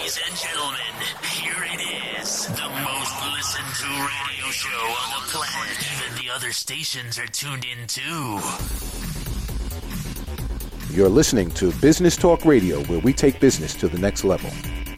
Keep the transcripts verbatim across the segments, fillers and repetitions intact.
Ladies and gentlemen, here it is. The most listened to radio show on the planet. Even the other stations are tuned in too. You're listening to Business Talk Radio, where we take business to the next level.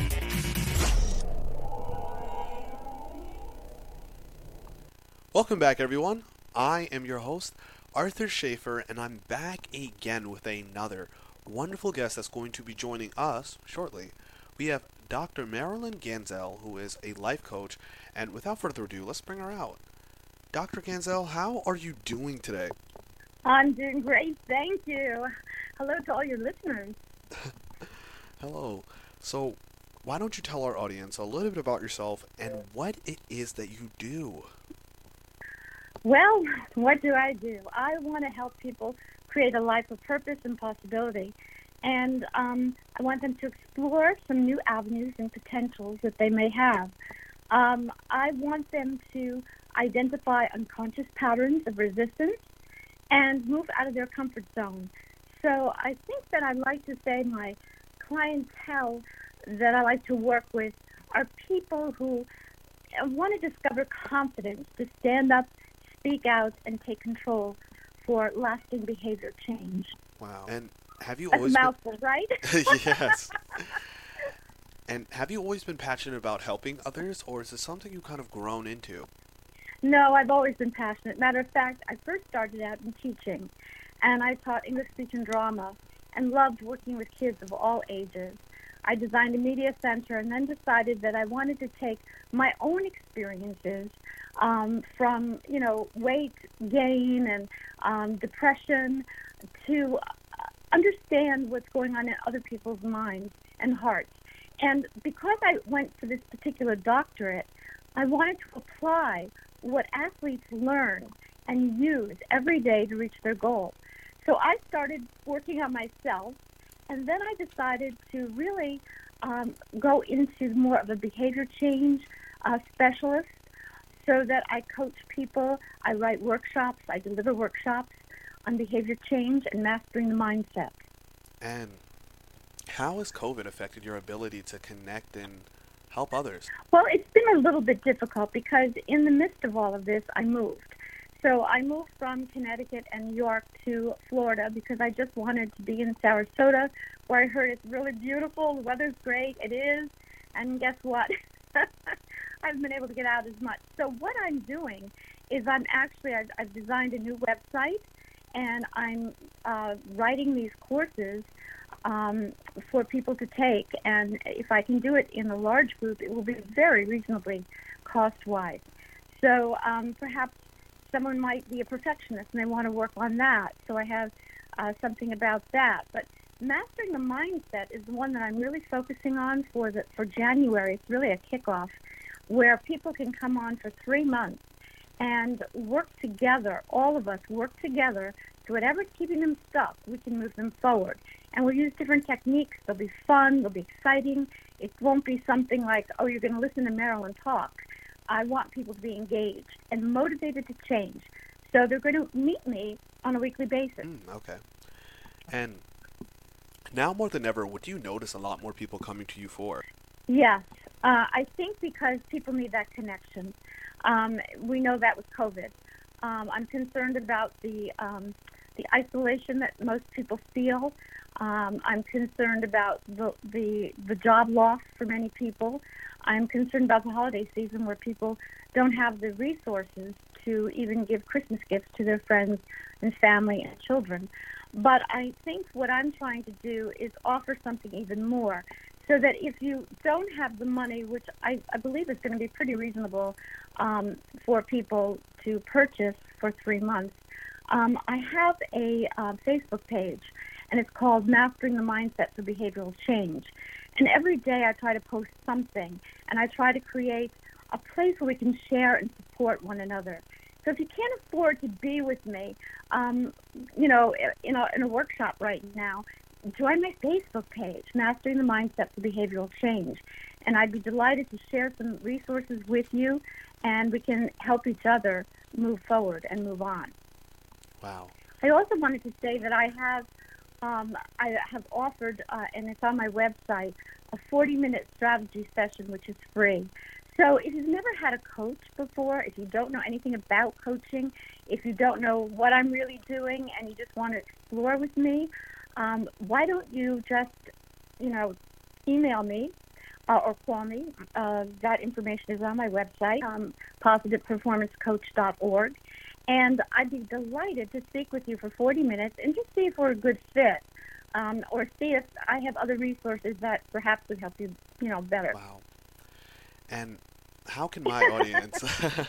Welcome back, everyone. I am your host, Arthur Schaefer, and I'm back again with another wonderful guest that's going to be joining us shortly. We have Doctor Marilyn Ganzel, who is a life coach, and without further ado, let's bring her out. Doctor Ganzel, how are you doing today? I'm doing great, thank you. Hello to all your listeners. Hello. So, why don't you tell our audience a little bit about yourself and what it is that you do? Well, what do I do? I want to help people create a life of purpose and possibility. And um, I want them to explore some new avenues and potentials that they may have. Um, I want them to identify unconscious patterns of resistance and move out of their comfort zone. So I think that I'd like to say my clientele that I like to work with are people who want to discover confidence to stand up, speak out, and take control for lasting behavior change. Wow. And have you That's always a mouthful, been... right? Yes. And have you always been passionate about helping others, or is it something you kind of grown into? No, I've always been passionate. Matter of fact, I first started out in teaching, and I taught English speech and drama and loved working with kids of all ages. I designed a media center and then decided that I wanted to take my own experiences um, from, you know, weight gain and um, depression to understand what's going on in other people's minds and hearts. And because I went for this particular doctorate, I wanted to apply what athletes learn and use every day to reach their goal. So I started working on myself, and then I decided to really um, go into more of a behavior change uh, specialist so that I coach people, I write workshops, I deliver workshops on behavior change and mastering the mindset. And how has COVID affected your ability to connect and help others? Well, it's been a little bit difficult because in the midst of all of this, I moved. So I moved from Connecticut and New York to Florida because I just wanted to be in Sarasota, where I heard it's really beautiful, the weather's great, it is, and guess what? I haven't been able to get out as much. So what I'm doing is I'm actually, I've, I've designed a new website, and I'm uh, writing these courses um, for people to take, and if I can do it in a large group, it will be very reasonably cost-wise. So um, perhaps someone might be a perfectionist and they want to work on that, so I have uh, something about that. But mastering the mindset is the one that I'm really focusing on for the, for January. It's really a kickoff where people can come on for three months and work together, all of us work together, to whatever's keeping them stuck, we can move them forward. And we'll use different techniques. They'll be fun, they'll be exciting. It won't be something like, oh, you're going to listen to Marilyn talk. I want people to be engaged and motivated to change. So they're going to meet me on a weekly basis. Mm, okay. And now more than ever, what do you notice a lot more people coming to you for? Yes. Uh, I think because people need that connection. Um, we know that with COVID. Um, I'm concerned about the um, the isolation that most people feel. Um, I'm concerned about the, the the job loss for many people. I'm concerned about the holiday season where people don't have the resources to even give Christmas gifts to their friends and family and children. But I think what I'm trying to do is offer something even more, so that if you don't have the money, which I, I believe is going to be pretty reasonable um, for people to purchase for three months, um, I have a uh, Facebook page, and it's called Mastering the Mindset for Behavioral Change. And every day I try to post something, and I try to create a place where we can share and support one another. So if you can't afford to be with me, um, you know, in a, in a workshop right now, join my Facebook page, Mastering the Mindset for Behavioral Change. And I'd be delighted to share some resources with you, and we can help each other move forward and move on. Wow. I also wanted to say that I have um, I have offered, uh, and it's on my website, a forty-minute strategy session, which is free. So if you've never had a coach before, if you don't know anything about coaching, if you don't know what I'm really doing and you just want to explore with me, um, why don't you just, you know, email me uh, or call me. Uh, that information is on my website, um, positive performance coach dot org. And I'd be delighted to speak with you for forty minutes and just see if we're a good fit, um, or see if I have other resources that perhaps would help you, you know, better. Wow. And how can my audience,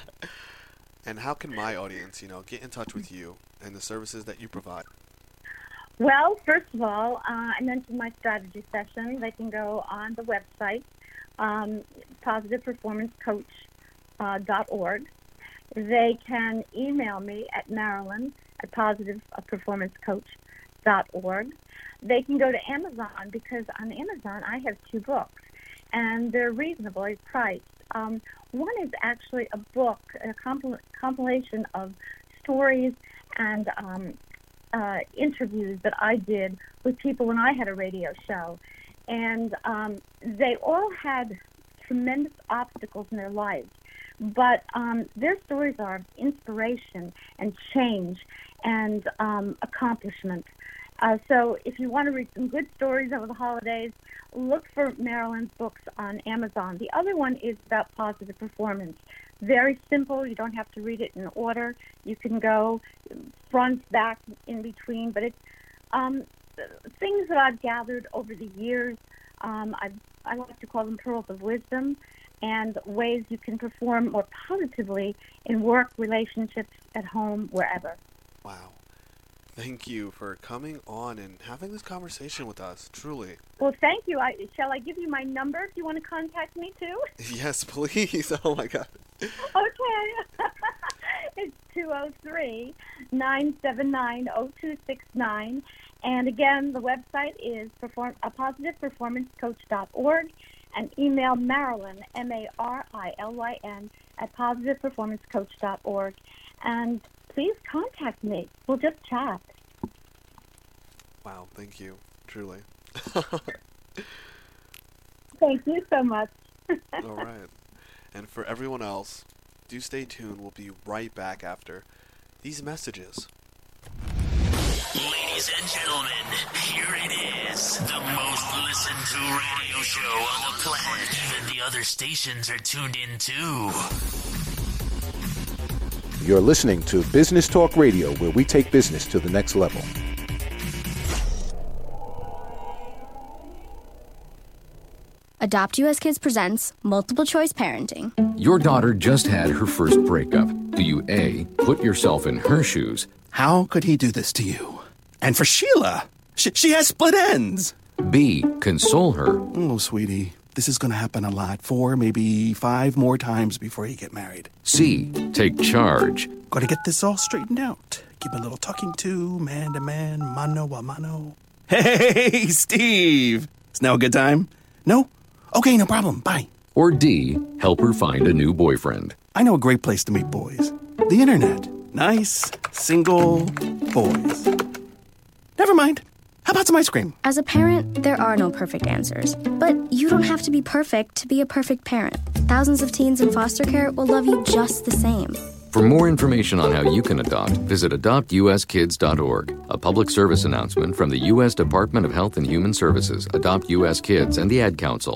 and how can my audience, you know, get in touch with you and the services that you provide? Well, first of all, uh, I mentioned my strategy session. They can go on the website, um, positive performance coach dot org. They can email me at Marilyn at positive performance coach dot org. They can go to Amazon, because on Amazon I have two books, and they're reasonably priced. Um, one is actually a book, a compil- compilation of stories and um, uh, interviews that I did with people when I had a radio show. And um, they all had tremendous obstacles in their lives. But um, their stories are of inspiration and change and um, accomplishment. Uh, so if you want to read some good stories over the holidays, look for Marilyn's books on Amazon. The other one is about positive performance. Very simple. You don't have to read it in order. You can go front, back, in between. But it's um, things that I've gathered over the years. Um, I've, I like to call them pearls of wisdom, and ways you can perform more positively in work, relationships, at home, wherever. Wow. Thank you for coming on and having this conversation with us, truly. Well, thank you. I, shall I give you my number if you want to contact me, too? Yes, please. Oh, my God. Okay. It's two oh three, nine seven nine, oh two six nine. And again, the website is perform, uh, positive performance coach dot org. And email Marilyn, M A R I L Y N, at positive performance coach dot org. And please contact me. We'll just chat. Wow, thank you, truly. Thank you so much. All right. And for everyone else, do stay tuned. We'll be right back after these messages. Ladies and gentlemen, here it is, the most listened to radio show on the planet. Even the other stations are tuned in too. You're listening to Business Talk Radio, where we take business to the next level. Adopt U S Kids presents Multiple Choice Parenting. Your daughter just had her first breakup. Do you A, put yourself in her shoes? How could he do this to you? And for Sheila, she, she has split ends. B, console her? Oh, sweetie, this is going to happen a lot. Four, maybe five more times before you get married. C, take charge. Got to get this all straightened out. Give a little talking to, man to man, mano a mano. Hey, Steve! Is now a good time? No? Okay, no problem. Bye. Or D, help her find a new boyfriend. I know a great place to meet boys. The internet. Nice, single boys. Never mind. How about some ice cream? As a parent, there are no perfect answers. But you don't have to be perfect to be a perfect parent. Thousands of teens in foster care will love you just the same. For more information on how you can adopt, visit adopt u s kids dot org. A public service announcement from the U S Department of Health and Human Services, Adopt U S Kids, and the Ad Council.